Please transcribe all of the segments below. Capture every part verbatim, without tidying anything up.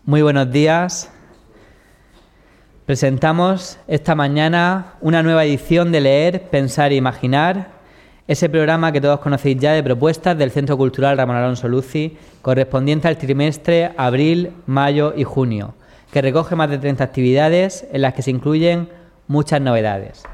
Muy buenos días. Presentamos esta mañana una nueva edición de Leer, Pensar e Imaginar, ese programa que todos conocéis ya de propuestas del Centro Cultural Ramón Alonso Luci, correspondiente al trimestre abril, mayo y junio, que recoge más de treinta actividades en las que se incluyen muchas novedades.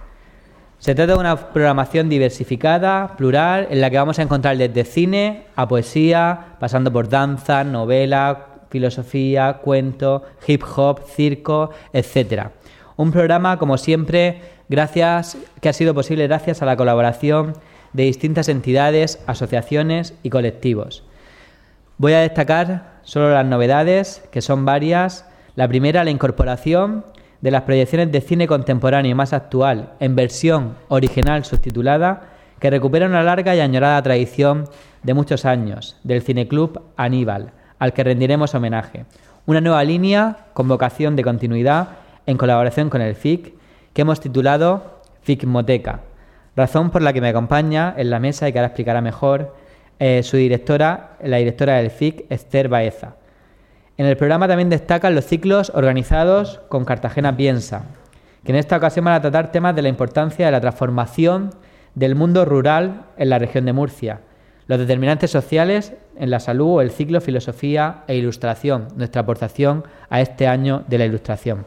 Se trata de una programación diversificada, plural, en la que vamos a encontrar desde cine a poesía, pasando por danza, novela, filosofía, cuento, hip hop, circo, etcétera. Un programa, como siempre, gracias que ha sido posible gracias a la colaboración de distintas entidades, asociaciones y colectivos. Voy a destacar solo las novedades, que son varias. La primera, la incorporación de las proyecciones de cine contemporáneo y más actual en versión original subtitulada, que recupera una larga y añorada tradición de muchos años, del Cineclub Aníbal, al que rendiremos homenaje. Una nueva línea con vocación de continuidad en colaboración con el F I C, que hemos titulado Ficmoteca, razón por la que me acompaña en la mesa y que ahora explicará mejor eh, su directora, la directora del F I C, Esther Baeza. En el programa también destacan los ciclos organizados con Cartagena Piensa, que en esta ocasión van a tratar temas de la importancia de la transformación del mundo rural en la región de Murcia, los determinantes sociales en la salud o el ciclo Filosofía e Ilustración, nuestra aportación a este año de la ilustración.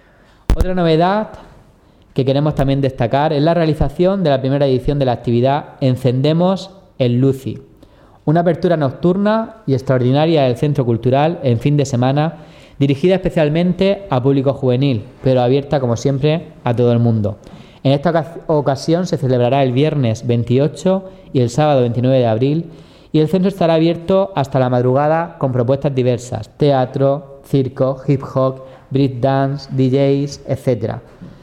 Otra novedad que queremos también destacar es la realización de la primera edición de la actividad Encendemos el Luci, una apertura nocturna y extraordinaria del Centro Cultural en fin de semana, dirigida especialmente a público juvenil, pero abierta, como siempre, a todo el mundo. En esta ocasión se celebrará el viernes veintiocho y el sábado veintinueve de abril, y el centro estará abierto hasta la madrugada con propuestas diversas: teatro, circo, hip hop, breakdance, D Js, etcétera.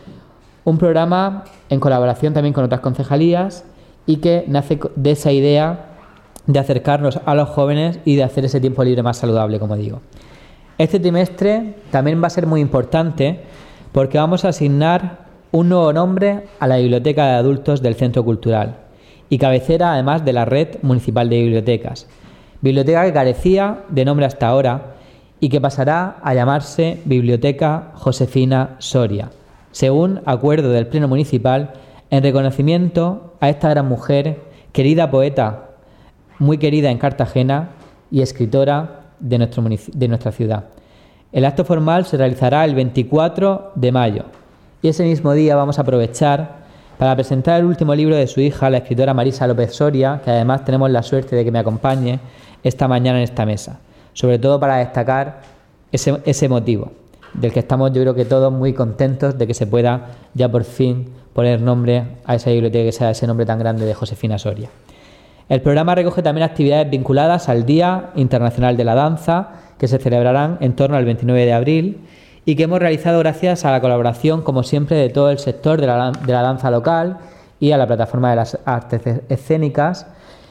Un programa en colaboración también con otras concejalías y que nace de esa idea de acercarnos a los jóvenes y de hacer ese tiempo libre más saludable, como digo. Este trimestre también va a ser muy importante porque vamos a asignar un nuevo nombre a la Biblioteca de Adultos del Centro Cultural y cabecera además de la Red Municipal de Bibliotecas. Biblioteca que carecía de nombre hasta ahora y que pasará a llamarse Biblioteca Josefina Soria, según acuerdo del Pleno Municipal, en reconocimiento a esta gran mujer, querida poeta, muy querida en Cartagena y escritora de, nuestro munic- de nuestra ciudad. El acto formal se realizará el veinticuatro de mayo. Y ese mismo día vamos a aprovechar para presentar el último libro de su hija, la escritora Marisa López Soria, que además tenemos la suerte de que me acompañe esta mañana en esta mesa. Sobre todo para destacar ese, ese motivo, del que estamos yo creo que todos muy contentos de que se pueda ya por fin poner nombre a esa biblioteca, que sea ese nombre tan grande de Josefina Soria. El programa recoge también actividades vinculadas al Día Internacional de la Danza, que se celebrarán en torno al veintinueve de abril, y que hemos realizado gracias a la colaboración, como siempre, de todo el sector de la, de la danza local y a la plataforma de las artes escénicas.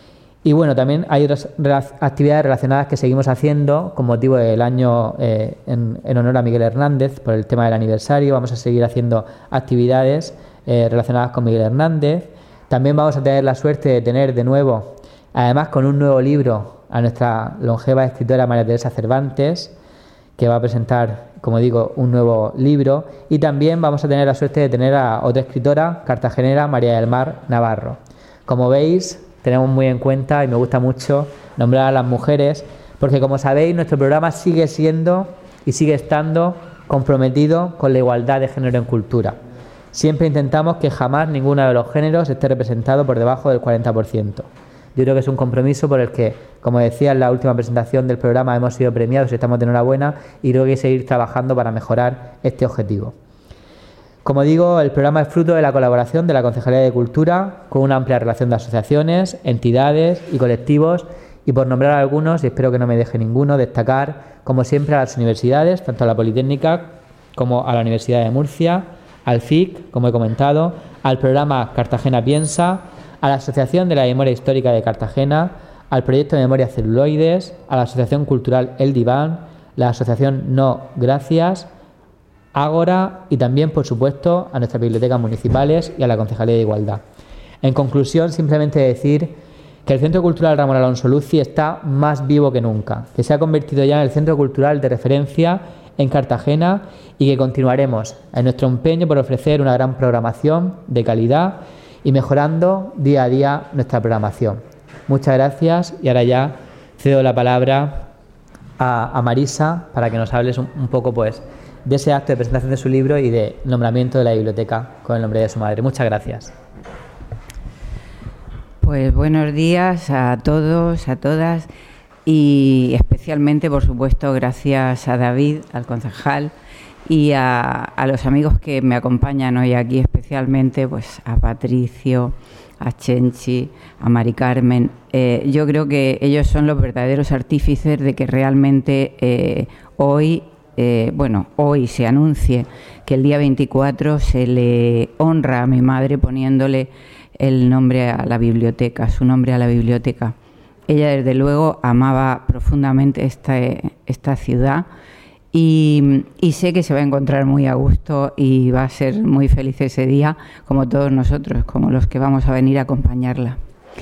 Y bueno, también hay otras actividades relacionadas que seguimos haciendo con motivo del año eh, en, en honor a Miguel Hernández, por el tema del aniversario. Vamos a seguir haciendo actividades eh, relacionadas con Miguel Hernández. También vamos a tener la suerte de tener de nuevo, además con un nuevo libro, a nuestra longeva escritora María Teresa Cervantes, que va a presentar, como digo, un nuevo libro, y también vamos a tener la suerte de tener a otra escritora cartagenera, María del Mar Navarro. Como veis, tenemos muy en cuenta, y me gusta mucho, nombrar a las mujeres, porque como sabéis, nuestro programa sigue siendo y sigue estando comprometido con la igualdad de género en cultura. Siempre intentamos que jamás ninguno de los géneros esté representado por debajo del cuarenta por ciento. Yo creo que es un compromiso por el que, como decía en la última presentación del programa, hemos sido premiados y estamos de enhorabuena, y creo que hay que seguir trabajando para mejorar este objetivo. Como digo, el programa es fruto de la colaboración de la Concejalía de Cultura con una amplia relación de asociaciones, entidades y colectivos, y por nombrar algunos, y espero que no me deje ninguno, destacar, como siempre, a las universidades, tanto a la Politécnica como a la Universidad de Murcia, al F I C, como he comentado, al programa Cartagena Piensa, a la Asociación de la Memoria Histórica de Cartagena, al Proyecto de Memoria Celuloides, a la Asociación Cultural El Diván, la Asociación No Gracias, Ágora y también, por supuesto, a nuestras bibliotecas municipales y a la Concejalía de Igualdad. En conclusión, simplemente decir que el Centro Cultural Ramón Alonso Luci está más vivo que nunca, que se ha convertido ya en el centro cultural de referencia en Cartagena y que continuaremos en nuestro empeño por ofrecer una gran programación de calidad y mejorando día a día nuestra programación. Muchas gracias y ahora ya cedo la palabra a, a Marisa para que nos hables un, un poco pues de ese acto de presentación de su libro y de nombramiento de la biblioteca con el nombre de su madre. Muchas gracias. Pues buenos días a todos, a todas y especialmente, por supuesto, gracias a David, al concejal, y a, a los amigos que me acompañan hoy aquí, especialmente pues a Patricio, a Chenchi, a Mari Carmen. Eh, yo creo que ellos son los verdaderos artífices de que realmente eh, hoy, eh, bueno, hoy se anuncie que el día veinticuatro se le honra a mi madre poniéndole el nombre a la biblioteca, su nombre a la biblioteca. Ella, desde luego, amaba profundamente esta, esta ciudad y, y sé que se va a encontrar muy a gusto y va a ser muy feliz ese día, como todos nosotros, como los que vamos a venir a acompañarla.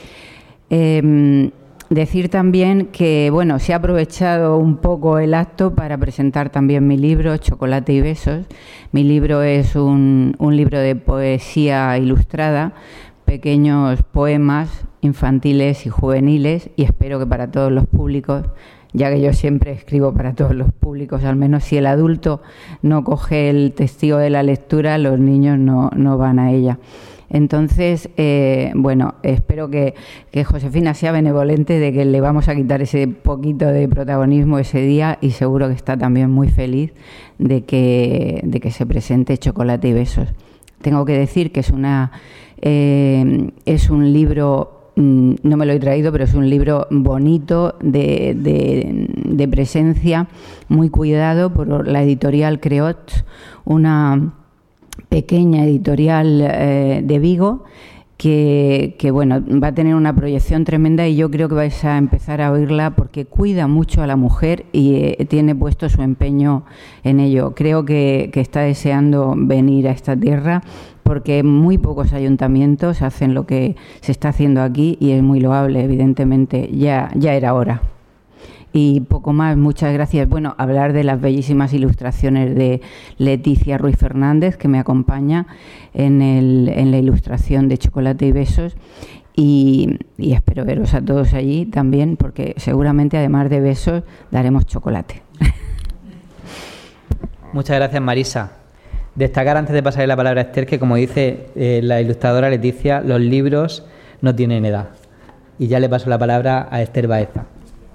Eh, decir también que, bueno, se ha aprovechado un poco el acto para presentar también mi libro, Chocolate y Besos. Mi libro es un, un libro de poesía ilustrada, pequeños poemas infantiles y juveniles, y espero que para todos los públicos, ya que yo siempre escribo para todos los públicos, al menos si el adulto no coge el testigo de la lectura, los niños no, no van a ella. Entonces, eh, bueno, espero que, que Josefina sea benevolente de que le vamos a quitar ese poquito de protagonismo ese día y seguro que está también muy feliz de que, de que se presente Chocolate y Besos. Tengo que decir que es una eh, es un libro, no me lo he traído, pero es un libro bonito, de, de, de presencia, muy cuidado por la editorial Creot, una pequeña editorial eh, de Vigo, que, que bueno, va a tener una proyección tremenda y yo creo que vais a empezar a oírla porque cuida mucho a la mujer y eh, tiene puesto su empeño en ello. Creo que, que está deseando venir a esta tierra porque muy pocos ayuntamientos hacen lo que se está haciendo aquí y es muy loable, evidentemente, ya, ya era hora. Y poco más, muchas gracias. Bueno, hablar de las bellísimas ilustraciones de Leticia Ruiz Fernández, que me acompaña en, el, en la ilustración de Chocolate y Besos. Y, y espero veros a todos allí también, porque seguramente, además de besos, daremos chocolate. Muchas gracias, Marisa. Destacar, antes de pasarle la palabra a Esther, que como dice eh, la ilustradora Leticia, los libros no tienen edad. Y ya le paso la palabra a Esther Baeza.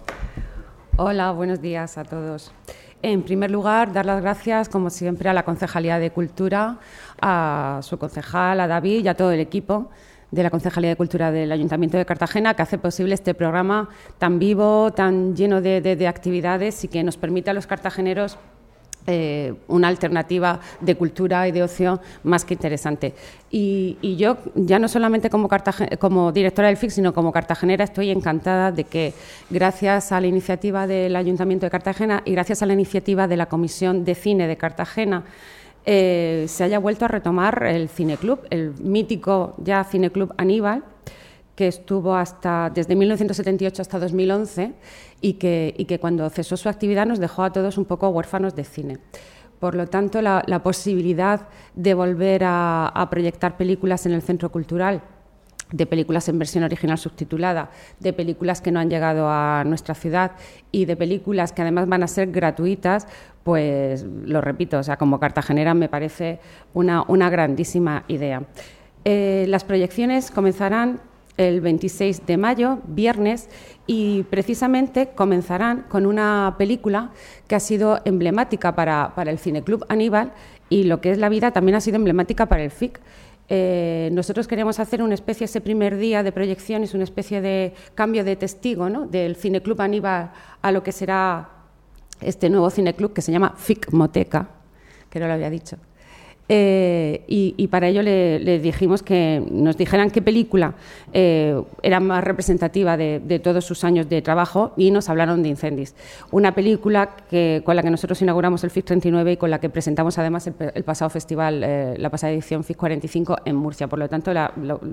Hola, buenos días a todos. En primer lugar, dar las gracias, como siempre, a la Concejalía de Cultura, a su concejal, a David y a todo el equipo de la Concejalía de Cultura del Ayuntamiento de Cartagena, que hace posible este programa tan vivo, tan lleno de, de, de actividades y que nos permite a los cartageneros Eh, una alternativa de cultura y de ocio más que interesante. Y, y yo, ya no solamente como, como directora del F I C, sino como cartagenera, estoy encantada de que, gracias a la iniciativa del Ayuntamiento de Cartagena y gracias a la iniciativa de la Comisión de Cine de Cartagena, eh, se haya vuelto a retomar el Cineclub, el mítico ya Cineclub Aníbal, que estuvo hasta desde mil novecientos setenta y ocho hasta dos mil once y que, y que cuando cesó su actividad nos dejó a todos un poco huérfanos de cine. Por lo tanto, la, la posibilidad de volver a, a proyectar películas en el Centro Cultural, de películas en versión original subtitulada, de películas que no han llegado a nuestra ciudad y de películas que además van a ser gratuitas, pues lo repito, o sea, como cartagenera me parece una, una grandísima idea. Eh, las proyecciones comenzarán el veintiséis de mayo, viernes, y precisamente comenzarán con una película que ha sido emblemática para, para el Cineclub Aníbal y lo que es la vida también ha sido emblemática para el F I C. Eh, nosotros queremos hacer una especie, ese primer día de proyecciones, una especie de cambio de testigo, ¿no?, del Cineclub Aníbal a lo que será este nuevo cineclub que se llama Ficmoteca, que no lo había dicho. Eh, y, y para ello le, le dijimos que nos dijeran qué película eh, era más representativa de, de todos sus años de trabajo y nos hablaron de Incendis, una película que, con la que nosotros inauguramos el F I C treinta y nueve y con la que presentamos además el, el pasado festival, eh, la pasada edición F I C cuarenta y cinco en Murcia. Por lo tanto, la, lo,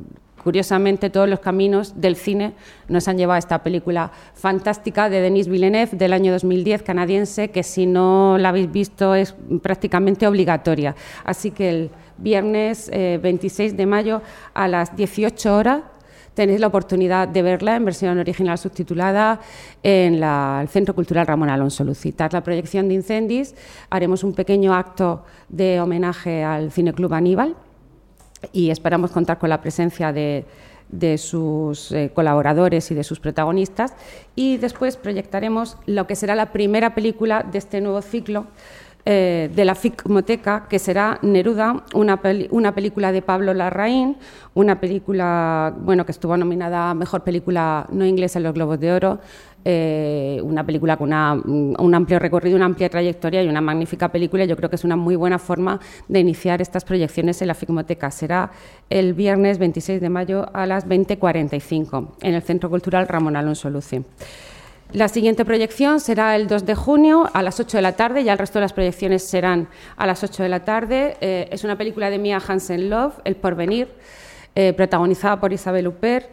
curiosamente todos los caminos del cine nos han llevado a esta película fantástica de Denis Villeneuve del año dos mil diez, canadiense, que si no la habéis visto es prácticamente obligatoria. Así que el viernes eh, veintiséis de mayo a las dieciocho horas tenéis la oportunidad de verla en versión original subtitulada en la, el Centro Cultural Ramón Alonso Luci. Tras la proyección de Incendis, haremos un pequeño acto de homenaje al Cineclub Aníbal y esperamos contar con la presencia de, de sus eh, colaboradores y de sus protagonistas. Y después proyectaremos lo que será la primera película de este nuevo ciclo, Eh, de la Filmoteca, que será Neruda, una, peli una película de Pablo Larraín, una película bueno, que estuvo nominada a Mejor Película No Inglesa en los Globos de Oro, eh, una película con una, un amplio recorrido, una amplia trayectoria y una magnífica película. Yo creo que es una muy buena forma de iniciar estas proyecciones en la Filmoteca. Será el viernes veintiséis de mayo a las veinte cuarenta y cinco en el Centro Cultural Ramón Alonso Luci. La siguiente proyección será el dos de junio a las ocho de la tarde, ya el resto de las proyecciones serán a las ocho de la tarde. Eh, es una película de Mia Hansen-Løve, El porvenir, eh, protagonizada por Isabel Huppert,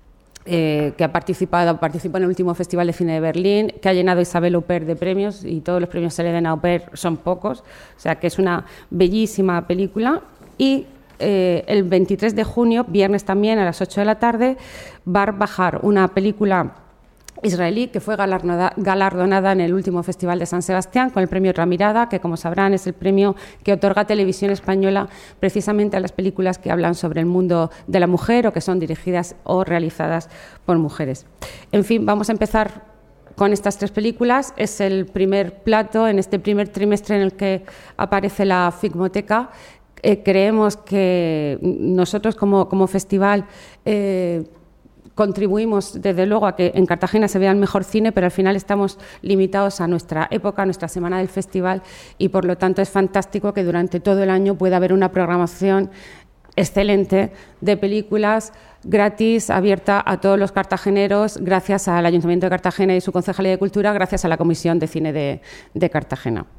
eh, que ha participado, participó en el último Festival de Cine de Berlín, que ha llenado Isabel Huppert de premios, y todos los premios que se le den a Huppert son pocos, o sea que es una bellísima película. Y eh, el veintitrés de junio, viernes también, a las ocho de la tarde, va a bajar una película israelí que fue galardonada, galardonada en el último Festival de San Sebastián con el premio Otra Mirada, que, como sabrán, es el premio que otorga Televisión Española precisamente a las películas que hablan sobre el mundo de la mujer o que son dirigidas o realizadas por mujeres. En fin, vamos a empezar con estas tres películas. Es el primer plato en este primer trimestre en el que aparece la Filmoteca. Eh, creemos que nosotros como, como festival eh, contribuimos, desde luego, a que en Cartagena se vea el mejor cine, pero al final estamos limitados a nuestra época, a nuestra semana del festival, y por lo tanto es fantástico que durante todo el año pueda haber una programación excelente de películas gratis, abierta a todos los cartageneros, gracias al Ayuntamiento de Cartagena y su Concejalía de Cultura, gracias a la Comisión de Cine de, de Cartagena.